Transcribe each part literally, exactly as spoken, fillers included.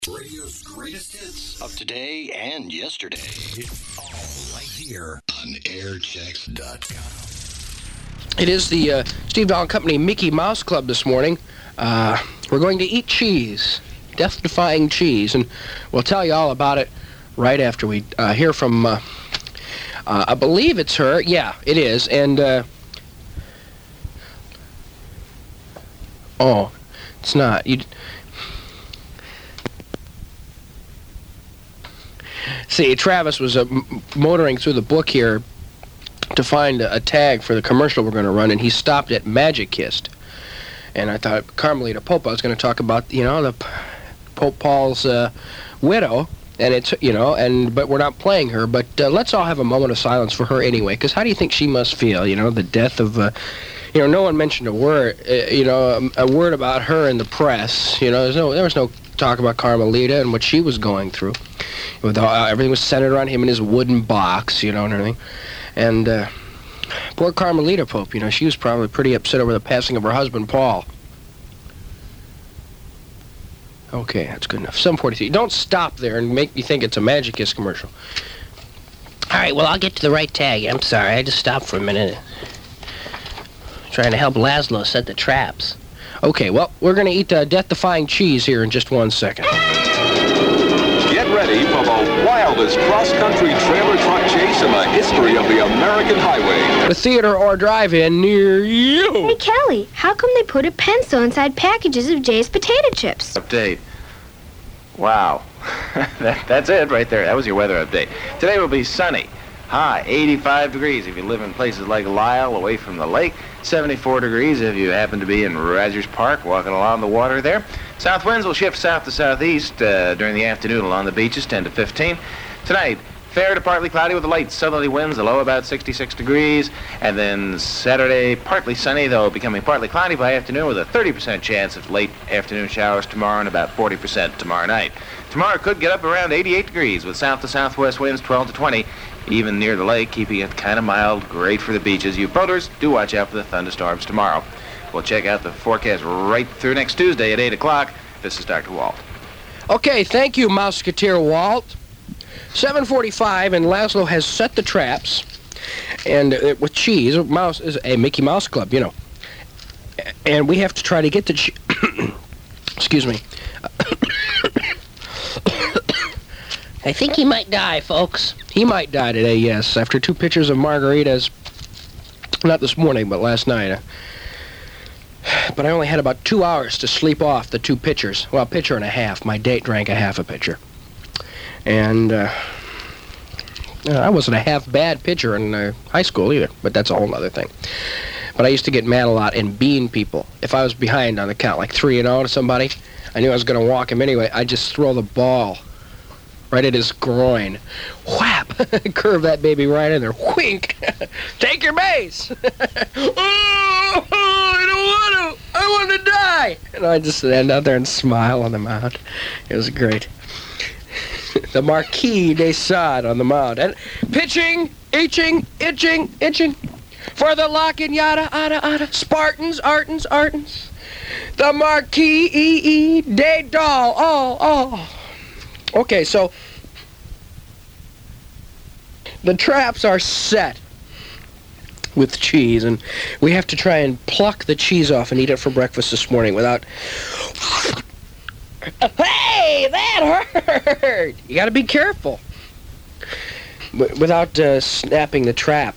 Radio's greatest hits of today and yesterday. It's all right here on air checks dot com. It is the uh, Steve Dahl Company Mickey Mouse Club this morning. Uh, we're going to eat cheese, death-defying cheese, and we'll tell you all about it right after we uh, hear from, uh, uh, I believe it's her. Yeah, it is. And, uh, oh, it's not. You. See, Travis was uh, m- motoring through the book here to find a, a tag for the commercial we're going to run, and he stopped at Magic Kissed. And I thought Carmelita Pope, I was going to talk about, you know, the P- Pope Paul's uh, widow, and it's, you know, and but we're not playing her. But uh, let's all have a moment of silence for her anyway, because how do you think she must feel, you know, the death of, uh, you know, no one mentioned a word, uh, you know, a, a word about her in the press. You know, there's no, there was no talk about Carmelita and what she was going through. With all, everything was centered around him in his wooden box, you know, and everything. And uh, poor Carmelita Pope, you know, she was probably pretty upset over the passing of her husband, Paul. Okay, that's good enough. seven forty-three. Don't stop there and make me think it's a Magic Kiss commercial. All right, well, I'll get to the right tag. I'm sorry, I just stopped for a minute. Trying to help Laszlo set the traps. Okay, well, we're going to eat uh, death-defying cheese here in just one second. Get ready for the wildest cross-country trailer truck chase in the history of the American highway. The theater or drive-in near you. Hey, Kelly, how come they put a pencil inside packages of Jay's potato chips? Update. Wow. that, that's it right there. That was your weather update. Today will be sunny. High, eighty-five degrees if you live in places like Lisle, away from the lake. seventy-four degrees if you happen to be in Rogers Park, walking along the water there. South winds will shift south to southeast uh, during the afternoon along the beaches, ten to fifteen. Tonight, fair to partly cloudy with light southerly winds, a low about sixty-six degrees. And then Saturday, partly sunny, though becoming partly cloudy by afternoon with a thirty percent chance of late afternoon showers tomorrow and about forty percent tomorrow night. Tomorrow could get up around eighty-eight degrees with south to southwest winds twelve to twenty. Even near the lake, keeping it kind of mild, great for the beaches. You boaters, do watch out for the thunderstorms tomorrow. We'll check out the forecast right through next Tuesday at eight o'clock. This is Doctor Walt. Okay, thank you, Mouseketeer Walt. seven forty-five, and Laszlo has set the traps. And uh, with cheese, Mouse is a Mickey Mouse Club, you know. And we have to try to get the cheese. Excuse me. I think he might die, folks. He might die today, yes, after two pitchers of margaritas. Not this morning, but last night. But I only had about two hours to sleep off the two pitchers. Well, a pitcher and a half. My date drank a half a pitcher. And uh, I wasn't a half-bad pitcher in uh, high school either, but that's a whole other thing. But I used to get mad a lot and bean people. If I was behind on the count, like three and oh to somebody, I knew I was going to walk him anyway. I'd just throw the ball right at his groin. Whap! Curve that baby right in there. Wink! Take your base! Oh, I don't want to! I want to die! And I just stand out there and smile on the mound. It was great. The Marquis de Sade on the mound. And pitching, itching, itching, itching. For the lock and yada, yada, yada. Spartans, Artans, Artans. The Marquis de Dahl. Oh, oh. Okay, so the traps are set with cheese, and we have to try and pluck the cheese off and eat it for breakfast this morning without... Hey, that hurt! You gotta be careful. W- without uh, snapping the trap.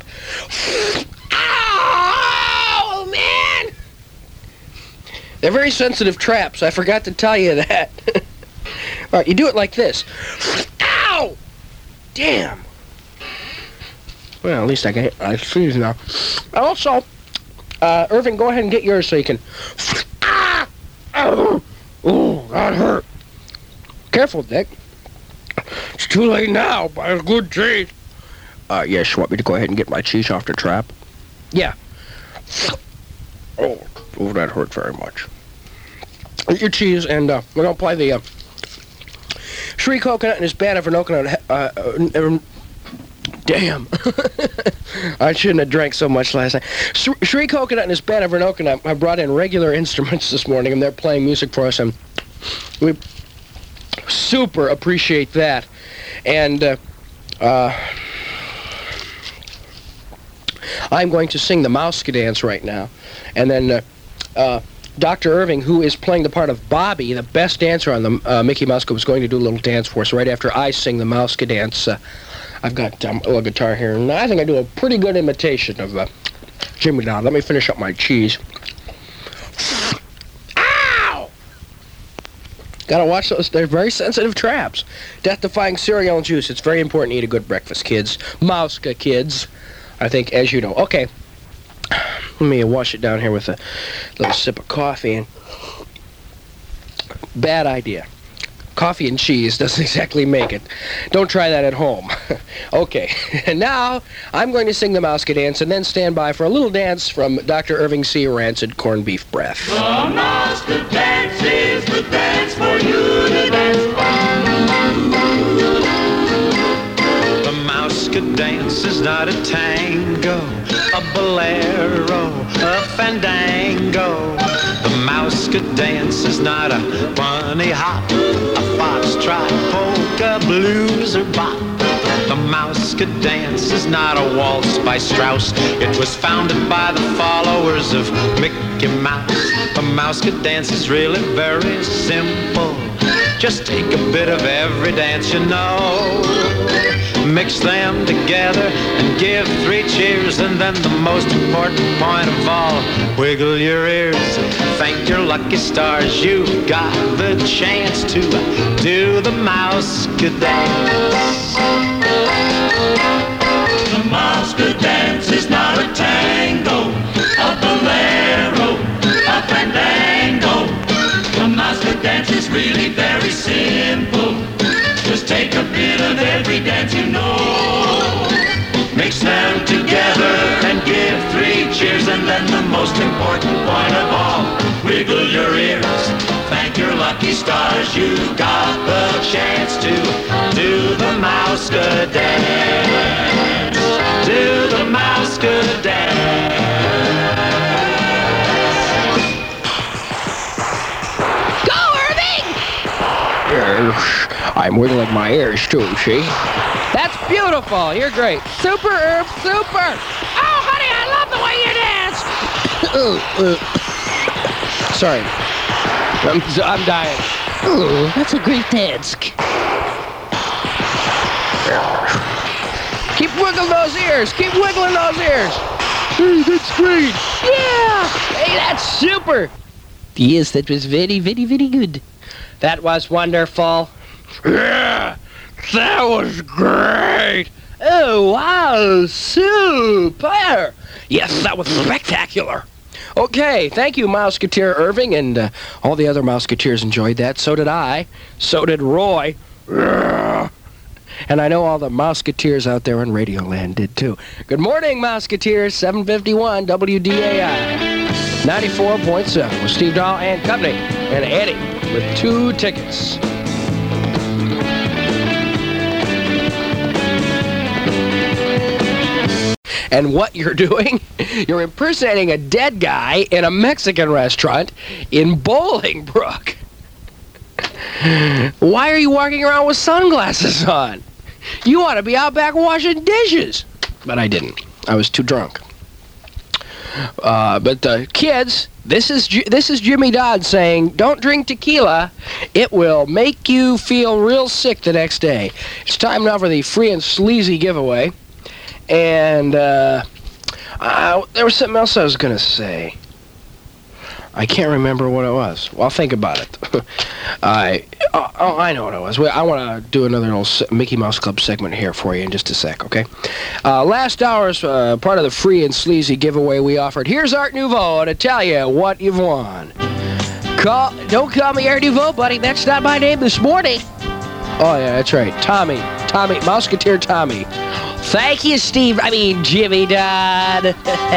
Ow, man! They're very sensitive traps. I forgot to tell you that. All right, you do it like this. Ow! Damn. Well, at least I can. I see now. Also, uh, Irving, go ahead and get yours so you can. Ah! Oh, oh, that hurt. Careful, Dick. It's too late now. Buy a good cheese. Uh, yes, you want me to go ahead and get my cheese off the trap? Yeah. Oh, oh, that hurt very much. Eat your cheese, and uh, we're gonna play the. Uh, Sri Coconut and his band of Vernoconut. Uh, uh, damn. I shouldn't have drank so much last night. Sri Coconut and his band of Vernoconut have brought in regular instruments this morning, and they're playing music for us. And we super appreciate that. And uh, uh, I'm going to sing the Mouska dance right now. And then uh, uh, Doctor Irving, who is playing the part of Bobby, the best dancer on the uh, Mickey Mouse Club, is going to do a little dance for us right after I sing the Mouska dance. Uh, I've got um, a little guitar here, and I think I do a pretty good imitation of uh, Jimmy Dodd. Let me finish up my cheese. Ow! Gotta watch those. They're very sensitive traps. Death-defying cereal and juice. It's very important to eat a good breakfast, kids. Mouska kids, I think, as you know. Okay. Let me wash it down here with a little sip of coffee. And bad idea. Coffee and cheese doesn't exactly make it. Don't try that at home. Okay, and now I'm going to sing the Mouska dance and then stand by for a little dance from Doctor Irving C. Rancid Corned Beef Breath. The Mouska dance is the dance for you to dance. The Mouska dance is not a tango, a bolero, a fandango. The Mouska dance is not a bunny hop, a foxtrot, polka, blues, or bop. The Mouska dance is not a waltz by Strauss. It was founded by the followers of Mickey Mouse. The Mouska dance is really very simple. Just take a bit of every dance you know, mix them together and give three cheers, and then the most important point of all, wiggle your ears. Thank your lucky stars you got the chance to do the Mouska dance. The Mouska dance is not a tango, a bolero, a fandango. The Mouska dance is really very simple. Just take a bit of every dance you know, mix them together and give three cheers, and then the most important point of all, wiggle your ears. Thank your lucky stars you got the chance to do the Mouska dance. Do the Mouska dance. Go, Irving! Yes. I'm wiggling my ears, too, see? That's beautiful. You're great. Super, Irv, super. Oh, honey, I love the way you dance. uh, uh. Sorry. I'm, I'm dying. Oh, that's a great dance. Keep wiggling those ears. Keep wiggling those ears. Hey, that's great. Yeah. Hey, that's super. Yes, that was very, very, very good. That was wonderful. Yeah, that was great. Oh, wow, super. Yes, that was spectacular. Okay, thank you, Mouseketeer Irving, and uh, all the other Mouseketeers enjoyed that. So did I. So did Roy. Yeah. And I know all the Mouseketeers out there in Radioland did, too. Good morning, Mouseketeers. seven fifty-one W D A I. ninety-four point seven with Steve Dahl and company. And Eddie with two tickets. And what you're doing, you're impersonating a dead guy in a Mexican restaurant in Bolingbrook. Why are you walking around with sunglasses on? You ought to be out back washing dishes. But I didn't. I was too drunk. Uh, but uh, kids, this is this is Jimmy Dodd saying, don't drink tequila. It will make you feel real sick the next day. It's time now for the free and sleazy giveaway. And uh, uh, there was something else I was going to say. I can't remember what it was. Well, I'll think about it. I oh, oh, I know what it was. I want to do another little Mickey Mouse Club segment here for you in just a sec, okay? Uh, last hour's uh, part of the free and sleazy giveaway we offered. Here's Art Nouveau to tell you what you've won. Call, don't call me Art Nouveau, buddy. That's not my name this morning. Oh, yeah, that's right. Tommy. Tommy. Mouseketeer Tommy. Thank you, Steve. I mean, Jimmy Dodd.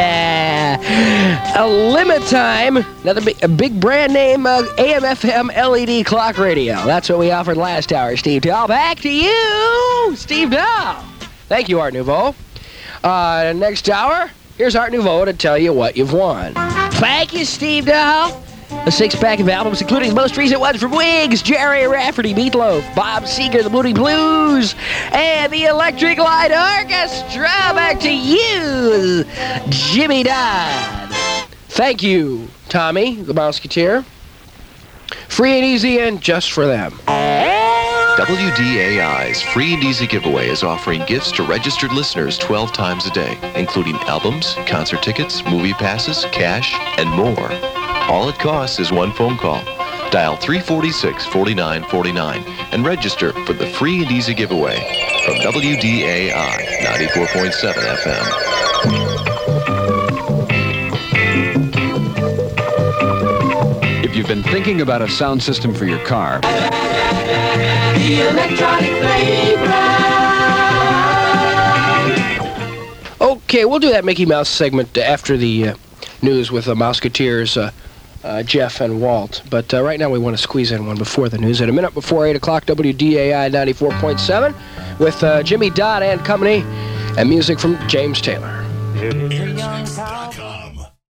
A limit time. Another big, a big brand name uh, A M F M L E D clock radio. That's what we offered last hour, Steve Dahl. Back to you, Steve Dahl. Thank you, Art Nouveau. Uh, next hour, here's Art Nouveau to tell you what you've won. Thank you, Steve Dahl. A six-pack of albums, including the most recent ones from Wigs, Jerry Rafferty, Meatloaf, Bob Seger, the Moody Blues, and the Electric Light Orchestra. Back to you, Jimmy Dodd. Thank you, Tommy, the Mouseketeer. Free and easy and just for them. W D A I's Free and Easy Giveaway is offering gifts to registered listeners twelve times a day, including albums, concert tickets, movie passes, cash, and more. All it costs is one phone call. Dial three four six, four nine four nine and register for the Free and Easy Giveaway from W D A I ninety-four point seven F M. If you've been thinking about a sound system for your car, the electronic playground. Okay, we'll do that Mickey Mouse segment after the uh, news with the Mouseketeers, uh, uh, Jeff and Walt. But uh, right now we want to squeeze in one before the news. At a minute before eight o'clock, W D A I ninety-four point seven with uh, Jimmy Dodd and company and music from James Taylor. Here's a young cowboy.